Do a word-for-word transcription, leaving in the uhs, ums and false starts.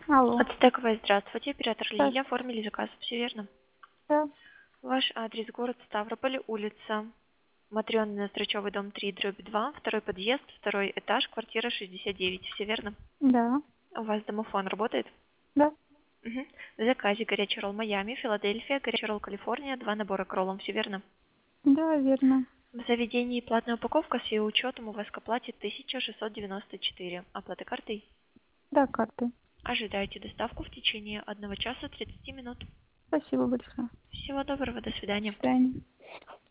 Алло. Ацтековая, здравствуйте. Оператор Да. Лилия. Оформили заказ. Все верно? Да. Ваш адрес город Ставрополь, улица Матрёнина, Строчёвый, дом три, дробь два, второй подъезд, второй этаж, квартира шестьдесят девять. Все верно? Да. У вас домофон работает? Да. Угу. В заказе горячий ролл Майами, Филадельфия, горячий ролл Калифорния, два набора к роллам. Все верно? Да, верно. В заведении платная упаковка с ее учетом у вас к оплате тысяча шестьсот девяносто четыре. Оплата картой? Да, карты. Ожидаете доставку в течение одного часа тридцати минут. Спасибо большое. Всего доброго, до До свидания. свидания.